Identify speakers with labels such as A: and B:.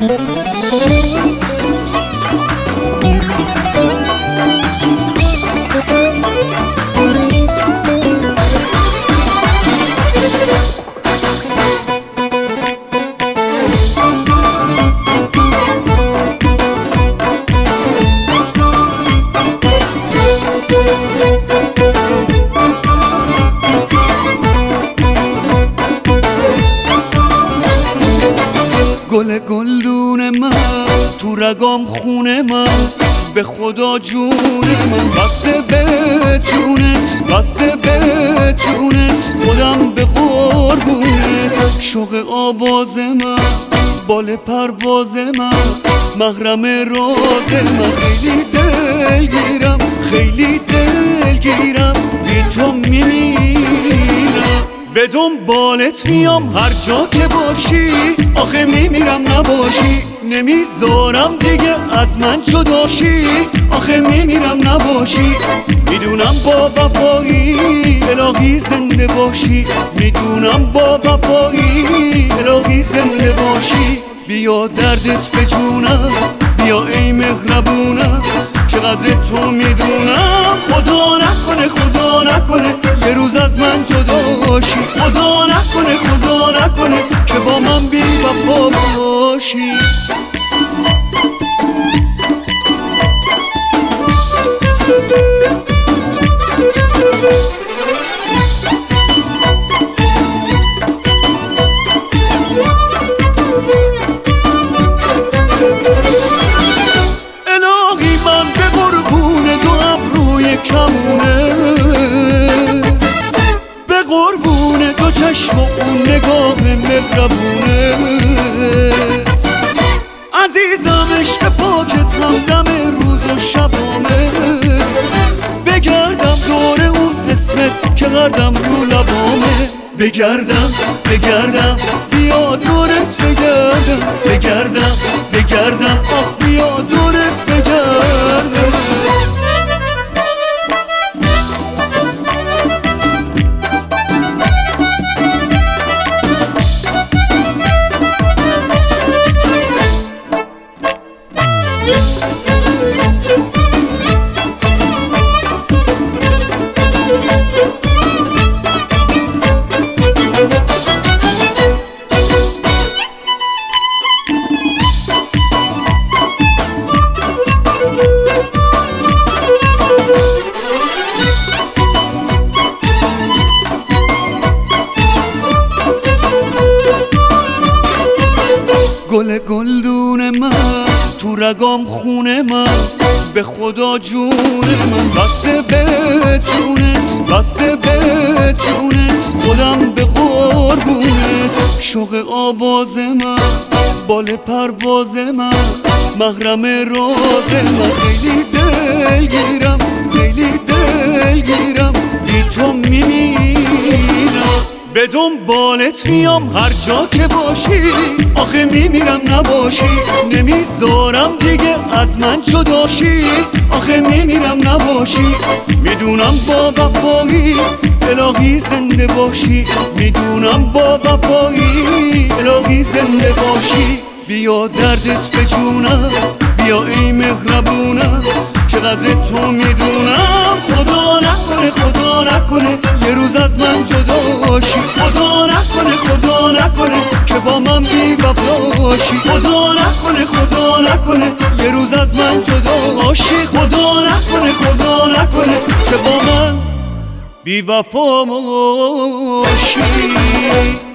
A: گل گلدون من تو رگام خونه من، به خدا جون من بسته به جونت، بسته به جونت، خودم به قربونت. شوق آواز من، بال پرواز من، محرم راز من، خیلی دلگیرم، خیلی دلگیرم، بی تو میمیرم. به دنبالت میام هر جا که باشی، آخه میمیرم نباشی، نمیذارم دیگه از من جداشی، آخه میمیرم نباشی. میدونم با وفایی الهی زنده باشی، میدونم با وفایی الهی زنده باشی. بیا دردت به جونم، بیا ای مهربونم، که قدر تو میدونم. خدا نکنه، خدا نکنه یه روز از من جداشی، خدا نکنه، خدا نکنه که با من بی وفا باشی. الهی من به قربون دو ابروی کمونه، به قربون دو چشم و اون نگاه مهربونه. عزیزم عشق پاکت همدم روز و شبامه، بگردم دور اون اسمت که قدم رو لبامه. بگردم بگردم بیا دورت بگردم، بگردم بگردم آخ بیا دورت بگردم. گل گلدون من تو رگام خونه من، به خدا جون من بسته به جونت، بسته به جونت، خودم به قربونت. شوق آواز من، بال پرواز من، محرم راز من، خیلی دلگیرم، خیلی دلگیرم، بی تو میمیرم. به دنبالت میام هر جا که باشی، آخه میمیرم نباشی، نمیذارم دیگه از من جداشی، آخه میمیرم نباشی. میدونم با وفایی الهی زنده باشی، میدونم با وفایی الهی زنده باشی. بیا دردت به جونم، بیا ای مهربونم، که قدر تو میدونم. خدا نکنه، خدا نکنه یه روز از من جداشی، خدا نکنه، خدا نکنه که با من بی وفاشی، خدا نکنه، خدا نکنه یه روز از من جداشی، خدا نکنه، خدا نکنه که با من بی وفا باشی.